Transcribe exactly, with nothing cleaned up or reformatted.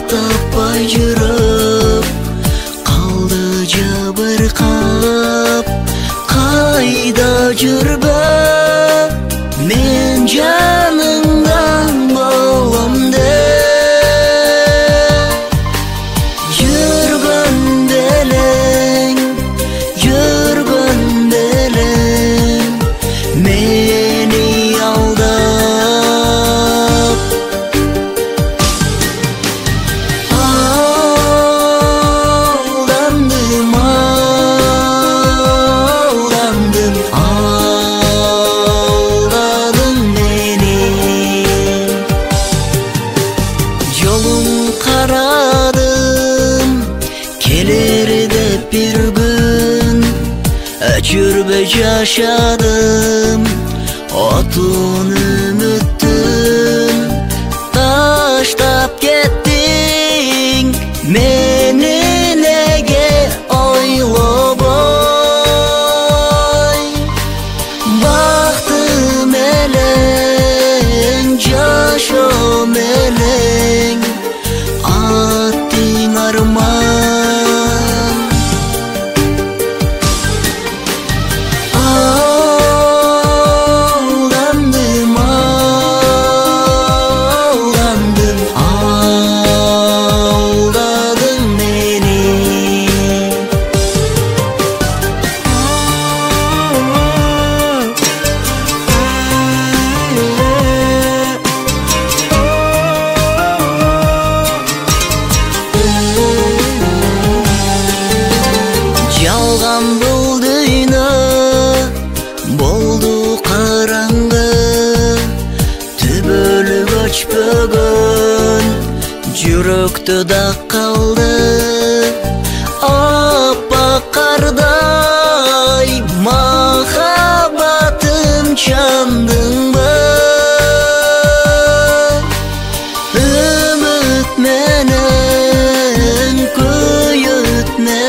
таппай жүрүп калды жабыркап. Кайда жүрбөк мен жаныңдан болом деп. Жүргөн белең, жүргөн белең мени алдап. Алдандым, алдандым, алдадың мени. Жолун карадым келер деп бир күн, өчүрбөй жашадым отун үмүттүн. Таштап кеттиң мени неге ойлобой. Бактым элең, жашоом элең, аттың арман. Алдандым, алдандым, алдадың мени. Жалган бул дүйнө болду караңгы, түбөлүк өчпөгөн жүрөктө дак калды. Аппак кардай махаббатым чандыңбы? Үмүт менен күйөт